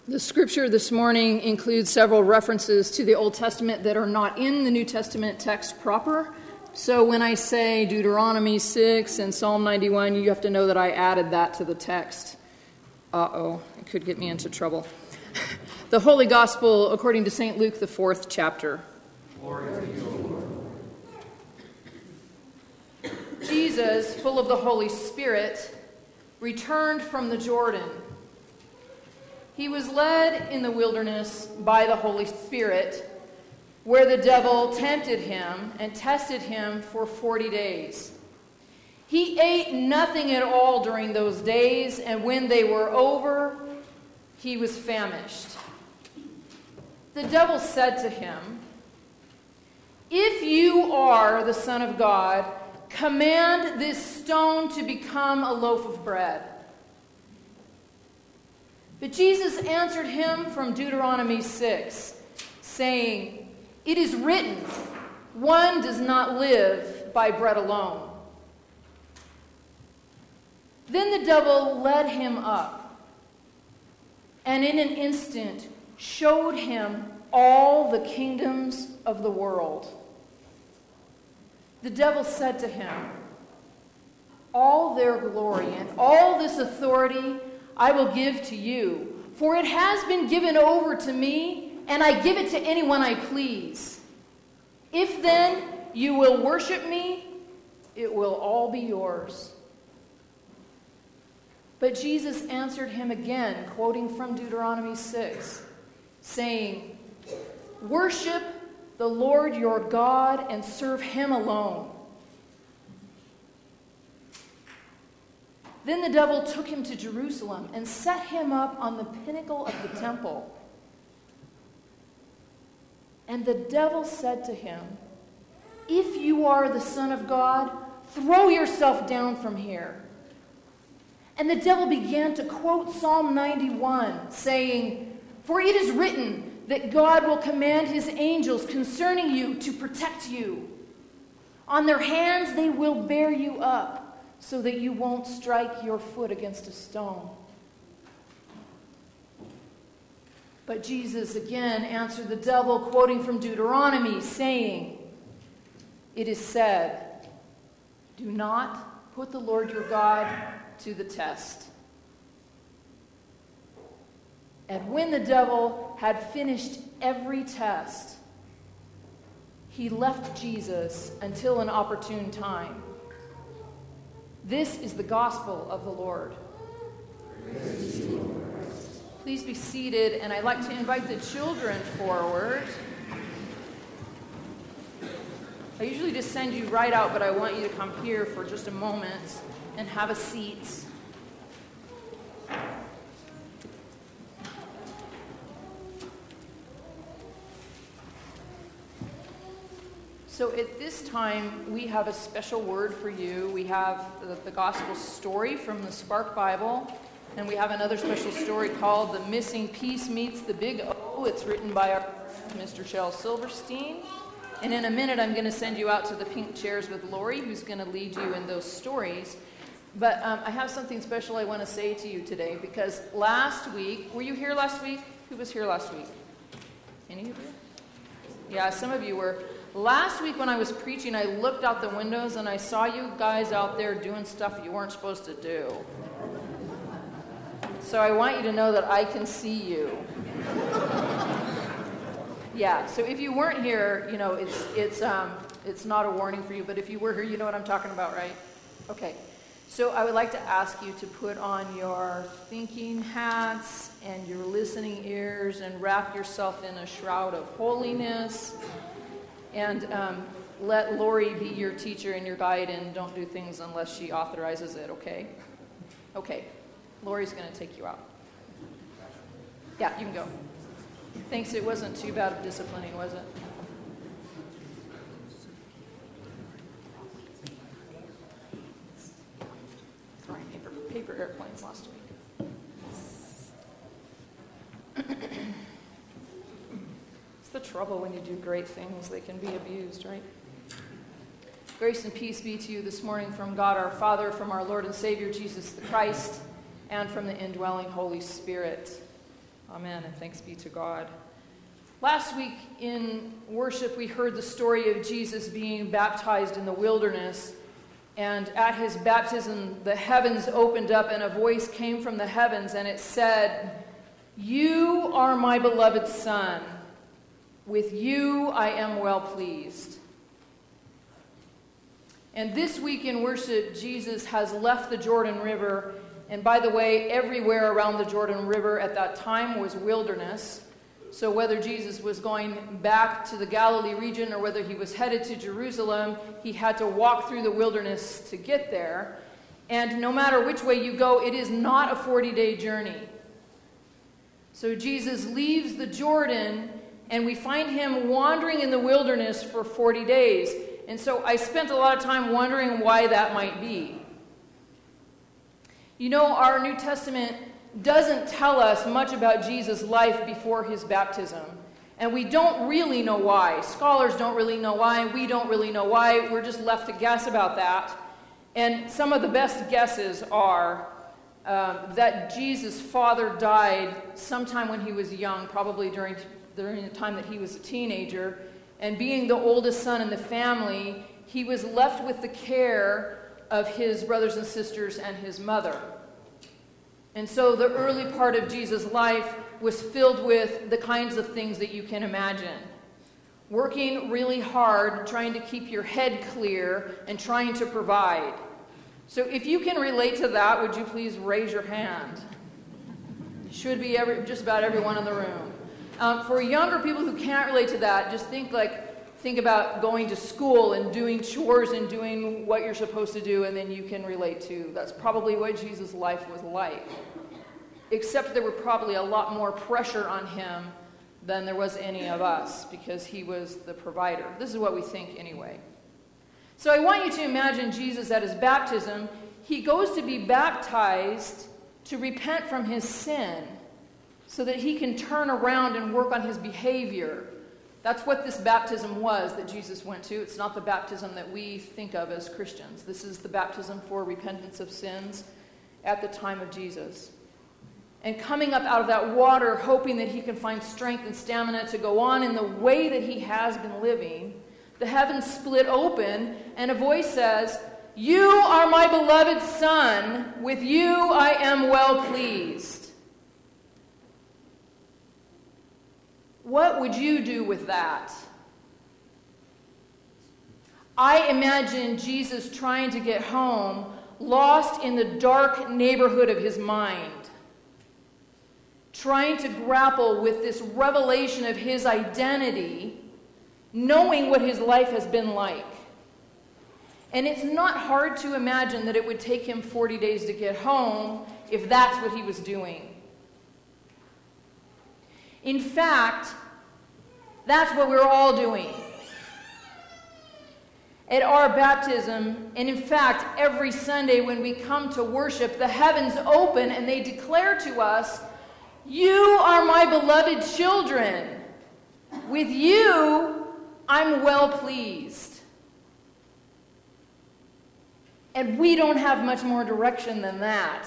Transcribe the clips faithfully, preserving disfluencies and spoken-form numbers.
The scripture this morning includes several references to the Old Testament that are not in the New Testament text proper. So when I say Deuteronomy six and Psalm ninety-one, you have to know that I added that to the text. Uh-oh, it could get me into trouble. The Holy Gospel according to Saint Luke, the fourth chapter. Glory to you, Lord. Jesus, full of the Holy Spirit, returned from the Jordan. He was led in the wilderness by the Holy Spirit, where the devil tempted him and tested him for forty days. He ate nothing at all during those days, and when they were over, he was famished. The devil said to him, "If you are the Son of God, command this stone to become a loaf of bread." But Jesus answered him from Deuteronomy six, saying, "It is written, one does not live by bread alone." Then the devil led him up, and in an instant showed him all the kingdoms of the world. The devil said to him, "All their glory and all this authority I will give to you, for it has been given over to me, and I give it to anyone I please. If then you will worship me, it will all be yours." But Jesus answered him again, quoting from Deuteronomy six, saying, "Worship the Lord your God and serve him alone." Then the devil took him to Jerusalem and set him up on the pinnacle of the temple. And the devil said to him, "If you are the Son of God, throw yourself down from here." And the devil began to quote Psalm ninety-one, saying, "For it is written that God will command his angels concerning you to protect you. On their hands they will bear you up, so that you won't strike your foot against a stone." But Jesus again answered the devil, quoting from Deuteronomy, saying, "It is said, do not put the Lord your God to the test." And when the devil had finished every test, he left Jesus until an opportune time. This is the gospel of the Lord. Praise you, Lord. Please be seated, and I'd like to invite the children forward. I usually just send you right out, but I want you to come here for just a moment and have a seat. So at this time, we have a special word for you. We have the, the gospel story from the Spark Bible, and we have another special story called The Missing Piece Meets the Big O. It's written by our Mister Shel Silverstein. And in a minute, I'm going to send you out to the pink chairs with Lori, who's going to lead you in those stories. But um, I have something special I want to say to you today, because last week, were you here last week? Who was here last week? Any of you? Yeah, some of you were. Last week when I was preaching, I looked out the windows and I saw you guys out there doing stuff you weren't supposed to do. So I want you to know that I can see you. Yeah, so if you weren't here, you know, it's it's um it's not a warning for you, but if you were here, you know what I'm talking about, right? Okay. So I would like to ask you to put on your thinking hats and your listening ears and wrap yourself in a shroud of holiness. And um, let Lori be your teacher and your guide, and don't do things unless she authorizes it, okay? Okay. Lori's going to take you out. Yeah, you can go. Thanks. It wasn't too bad of disciplining, was it? Throwing paper, paper airplanes last week. The trouble when you do great things, they can be abused, right? Grace and peace be to you this morning from God our Father, from our Lord and Savior Jesus the Christ, and from the indwelling Holy Spirit. Amen, and thanks be to God. Last week in worship, we heard the story of Jesus being baptized in the wilderness. And at his baptism, the heavens opened up and a voice came from the heavens and it said, "You are my beloved Son. With you I am well pleased." And this week in worship, Jesus has left the Jordan River. And by the way, everywhere around the Jordan River at that time was wilderness. So whether Jesus was going back to the Galilee region or whether he was headed to Jerusalem, he had to walk through the wilderness to get there. And no matter which way you go, it is not a forty-day journey. So Jesus leaves the Jordan, and we find him wandering in the wilderness for forty days. And so I spent a lot of time wondering why that might be. You know, our New Testament doesn't tell us much about Jesus' life before his baptism. And we don't really know why. Scholars don't really know why. We don't really know why. We're just left to guess about that. And some of the best guesses are um, that Jesus' father died sometime when he was young, probably during, during the time that he was a teenager. And being the oldest son in the family, he was left with the care of his brothers and sisters and his mother. And so the early part of Jesus' life was filled with the kinds of things that you can imagine. Working really hard, trying to keep your head clear, and trying to provide. So if you can relate to that, would you please raise your hand? Should be every, just about everyone in the room. Um, for younger people who can't relate to that, just think like think about going to school and doing chores and doing what you're supposed to do, and then you can relate to. That's probably what Jesus' life was like. Except there were probably a lot more pressure on him than there was any of us, because he was the provider. This is what we think anyway. So I want you to imagine Jesus at his baptism. He goes to be baptized to repent from his sin so that he can turn around and work on his behavior. That's what this baptism was that Jesus went to. It's not the baptism that we think of as Christians. This is the baptism for repentance of sins at the time of Jesus. And coming up out of that water, hoping that he can find strength and stamina to go on in the way that he has been living, the heavens split open, and a voice says, "You are my beloved Son. With you I am well pleased." What would you do with that? I imagine Jesus trying to get home, lost in the dark neighborhood of his mind, trying to grapple with this revelation of his identity, knowing what his life has been like. And it's not hard to imagine that it would take him forty days to get home if that's what he was doing. In fact, that's what we're all doing. At our baptism, and in fact, every Sunday when we come to worship, the heavens open and they declare to us, "You are my beloved children. With you, I'm well pleased." And we don't have much more direction than that.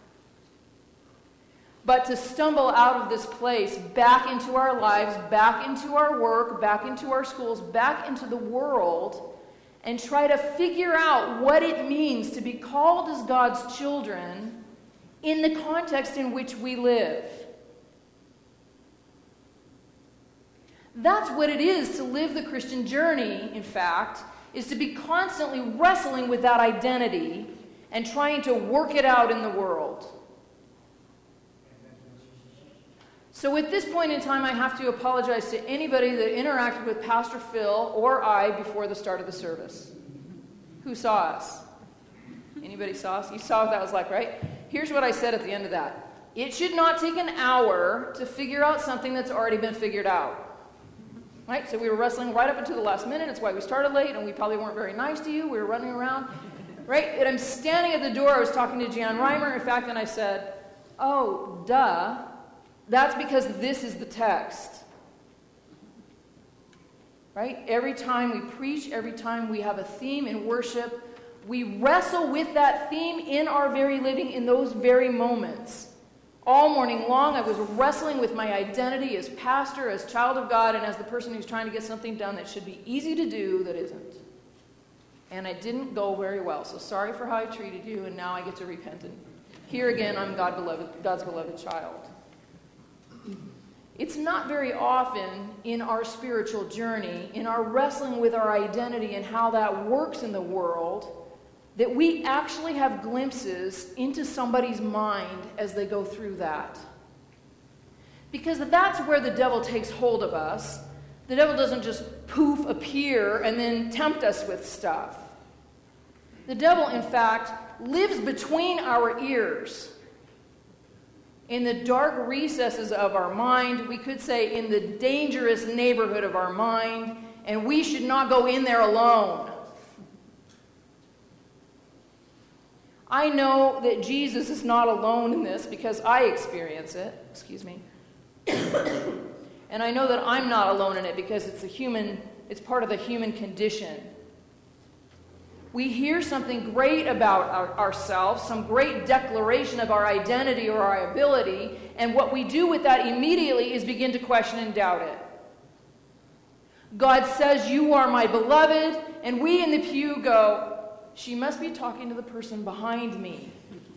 But to stumble out of this place, back into our lives, back into our work, back into our schools, back into the world, and try to figure out what it means to be called as God's children in the context in which we live. That's what it is to live the Christian journey, in fact, is to be constantly wrestling with that identity and trying to work it out in the world. So at this point in time, I have to apologize to anybody that interacted with Pastor Phil or I before the start of the service. Who saw us? Anybody saw us? You saw what that was like, right? Here's what I said at the end of that. It should not take an hour to figure out something that's already been figured out. Right? So we were wrestling right up until the last minute. It's why we started late, and we probably weren't very nice to you. We were running around. Right? And I'm standing at the door. I was talking to Jan Reimer, in fact, and I said, "Oh, duh. That's because this is the text." Right? Every time we preach, every time we have a theme in worship, we wrestle with that theme in our very living in those very moments. All morning long, I was wrestling with my identity as pastor, as child of God, and as the person who's trying to get something done that should be easy to do that isn't. And it didn't go very well. So sorry for how I treated you, and now I get to repent. And here again, I'm God beloved, God's beloved child. It's not very often in our spiritual journey, in our wrestling with our identity and how that works in the world, that we actually have glimpses into somebody's mind as they go through that. Because that's where the devil takes hold of us. The devil doesn't just poof appear and then tempt us with stuff. The devil, in fact, lives between our ears. In the dark recesses of our mind, we could say in the dangerous neighborhood of our mind, and we should not go in there alone. I know that Jesus is not alone in this because I experience it. Excuse me. And I know that I'm not alone in it because it's a human, it's part of the human condition. We hear something great about our, ourselves, some great declaration of our identity or our ability, and what we do with that immediately is begin to question and doubt it. God says, "You are my beloved," and we in the pew go, "She must be talking to the person behind me."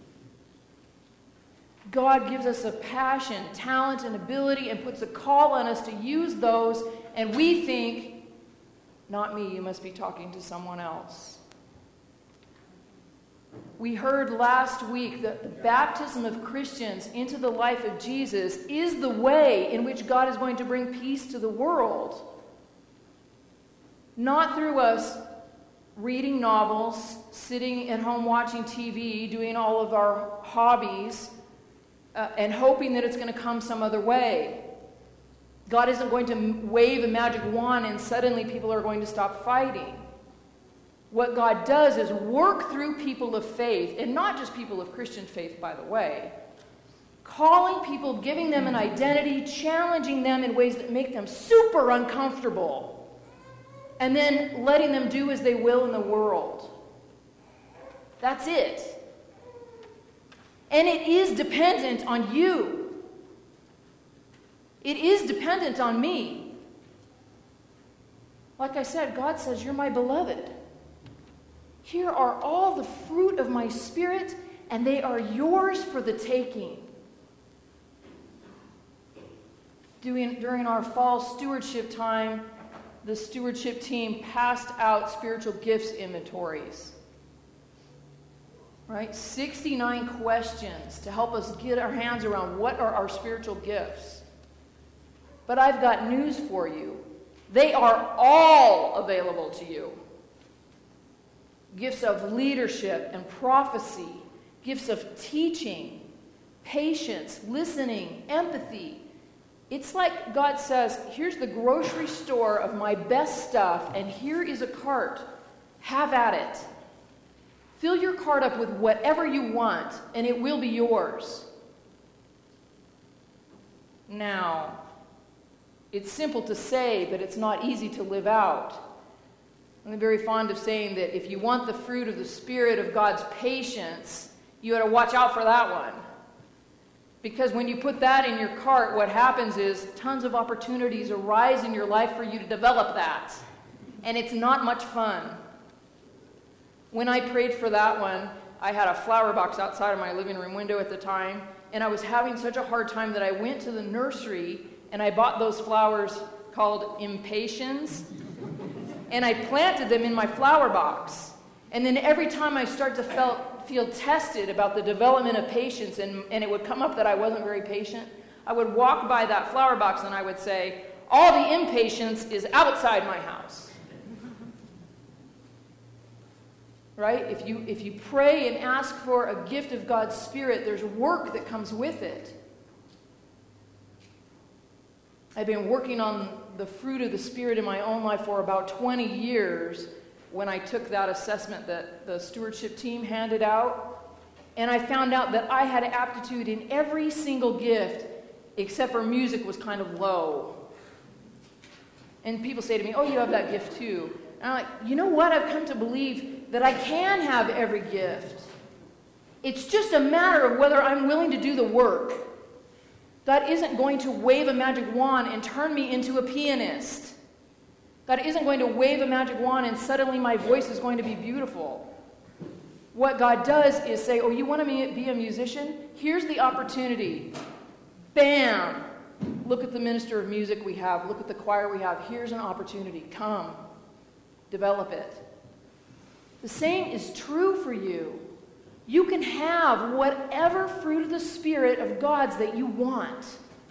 God gives us a passion, talent, and ability and puts a call on us to use those, and we think, "Not me, you must be talking to someone else." We heard last week that the baptism of Christians into the life of Jesus is the way in which God is going to bring peace to the world. Not through us reading novels, sitting at home watching T V, doing all of our hobbies, uh, and hoping that it's going to come some other way. God isn't going to wave a magic wand and suddenly people are going to stop fighting. What God does is work through people of faith, and not just people of Christian faith, by the way, calling people, giving them an identity, challenging them in ways that make them super uncomfortable, and then letting them do as they will in the world. That's it. And it is dependent on you. It is dependent on me. Like I said, God says, "You're my beloved. Here are all the fruit of my Spirit, and they are yours for the taking." During, during our fall stewardship time, the stewardship team passed out spiritual gifts inventories. Right? sixty-nine questions to help us get our hands around what are our spiritual gifts. But I've got news for you. They are all available to you. Gifts of leadership and prophecy, gifts of teaching, patience, listening, empathy. It's like God says, "Here's the grocery store of my best stuff, and here is a cart. Have at it. Fill your cart up with whatever you want, and it will be yours." Now, it's simple to say, but it's not easy to live out. I'm very fond of saying that if you want the fruit of the Spirit of God's patience, you got to watch out for that one. Because when you put that in your cart, what happens is tons of opportunities arise in your life for you to develop that. And it's not much fun. When I prayed for that one, I had a flower box outside of my living room window at the time, and I was having such a hard time that I went to the nursery and I bought those flowers called impatiens, and I planted them in my flower box. And then every time I start to felt, feel tested about the development of patience, and, and it would come up that I wasn't very patient, I would walk by that flower box and I would say, "All the impatience is outside my house." Right? If you, if you pray and ask for a gift of God's Spirit, there's work that comes with it. I've been working on the fruit of the Spirit in my own life for about twenty years when I took that assessment that the stewardship team handed out. And I found out that I had aptitude in every single gift except for music was kind of low. And people say to me, "Oh, you have that gift too." And I'm like, you know what? I've come to believe that I can have every gift. It's just a matter of whether I'm willing to do the work. God isn't going to wave a magic wand and turn me into a pianist. God isn't going to wave a magic wand and suddenly my voice is going to be beautiful. What God does is say, oh, you want to be a musician? Here's the opportunity. Bam! Look at the minister of music we have. Look at the choir we have. Here's an opportunity. Come. Develop it. The same is true for you. You can have whatever fruit of the Spirit of God's that you want.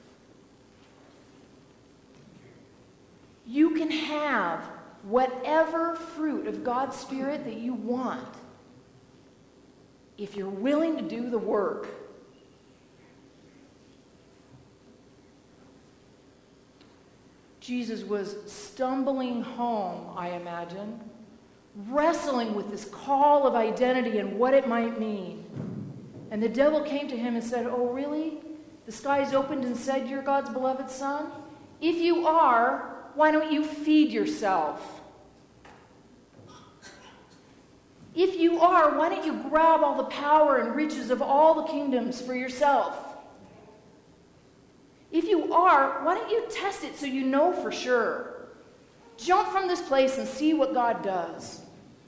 You can have whatever fruit of God's Spirit that you want if you're willing to do the work. Jesus was stumbling home, I imagine, wrestling with this call of identity and what it might mean. And the devil came to him and said, oh, really? The skies opened and said, you're God's beloved son? If you are, why don't you feed yourself? If you are, why don't you grab all the power and riches of all the kingdoms for yourself? If you are, why don't you test it so you know for sure? Jump from this place and see what God does.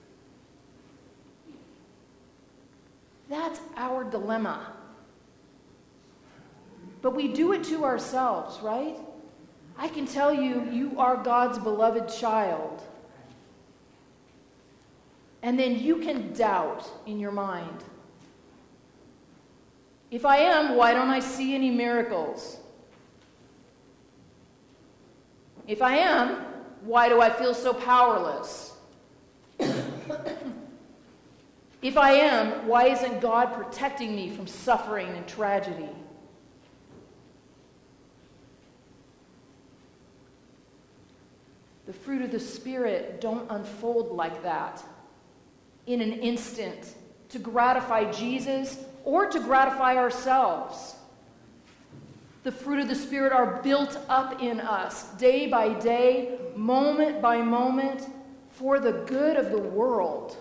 That's our dilemma. But we do it to ourselves, right? I can tell you, you are God's beloved child. And then you can doubt in your mind. If I am, why don't I see any miracles? If I am, why do I feel so powerless? If I am, why isn't God protecting me from suffering and tragedy? The fruit of the Spirit don't unfold like that in an instant to gratify Jesus or to gratify ourselves. The fruit of the Spirit are built up in us day by day, moment by moment, for the good of the world.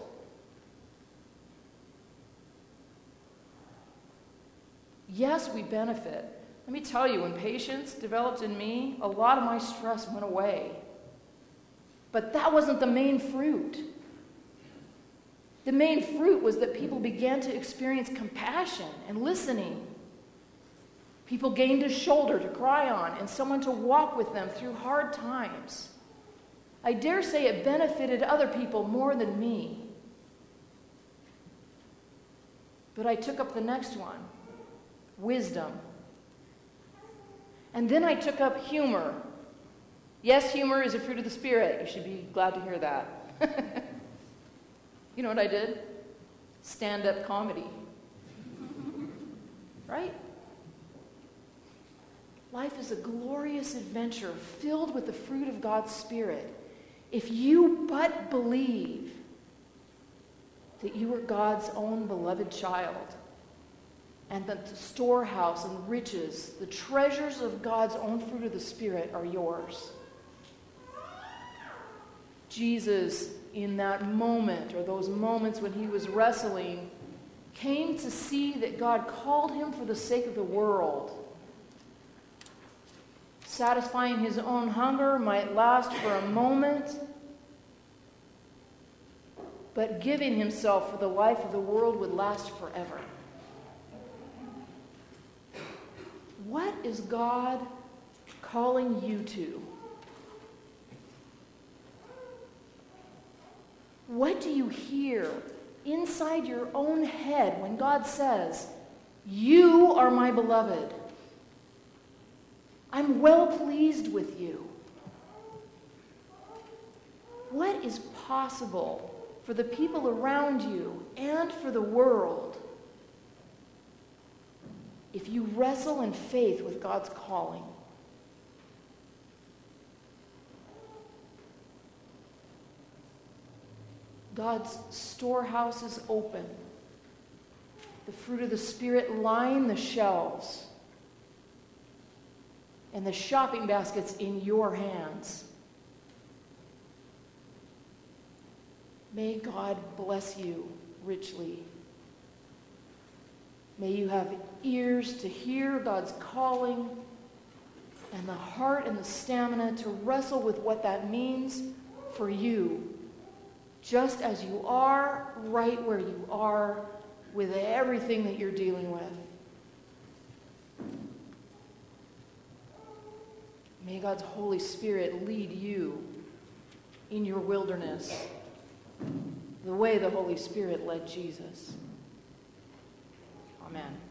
Yes, we benefit. Let me tell you, when patience developed in me, a lot of my stress went away. But that wasn't the main fruit. The main fruit was that people began to experience compassion and listening. People gained a shoulder to cry on and someone to walk with them through hard times. I dare say it benefited other people more than me. But I took up the next one, wisdom. And then I took up humor. Yes, humor is a fruit of the Spirit. You should be glad to hear that. You know what I did? Stand-up comedy. Right? Life is a glorious adventure filled with the fruit of God's Spirit. If you but believe that you are God's own beloved child, and that the storehouse and riches, the treasures of God's own fruit of the Spirit are yours. Jesus, in that moment, or those moments when he was wrestling, came to see that God called him for the sake of the world. Satisfying his own hunger might last for a moment, but giving himself for the life of the world would last forever. What is God calling you to? What do you hear inside your own head when God says, "You are my beloved. I'm well pleased with you"? What is possible for the people around you and for the world if you wrestle in faith with God's calling? God's storehouse is open. The fruit of the Spirit line the shelves. And the shopping basket's in your hands. May God bless you richly. May you have ears to hear God's calling and the heart and the stamina to wrestle with what that means for you, just as you are, right where you are, with everything that you're dealing with. May God's Holy Spirit lead you in your wilderness the way the Holy Spirit led Jesus. Amen.